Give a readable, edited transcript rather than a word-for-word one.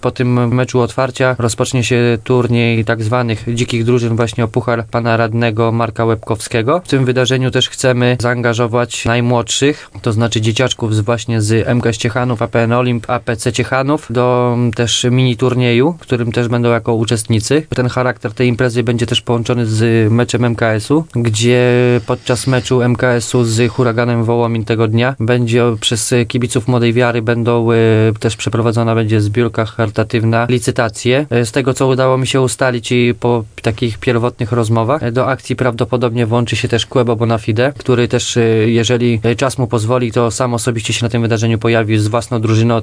Po tym meczu otwarcia rozpocznie się turniej tak zwanych dzikich drużyn właśnie o puchar pana radnego Marka Łebkowskiego. W tym wydarzeniu też chcemy zaangażować najmłodszych, to znaczy dzieciaczków właśnie z MKS Ciechanów, APN Olimp, APC Ciechanów do też mini turnieju, w którym też będą jako uczestnicy. Ten charakter tej imprezy będzie też połączony z meczem MKS-u, gdzie podczas meczu MKS-u z Huraganem Wołomin tego dnia będzie przez kibiców Młodej Wiary też przeprowadzona będzie zbiórka charytatywna, licytacje. Z tego, co udało mi się ustalić i po takich pierwotnych rozmowach, do akcji prawdopodobnie włączy się też Quebo Bonafide, który też, jeżeli czas mu pozwoli, to sam osobiście się na tym wydarzeniu pojawi z własną drużyną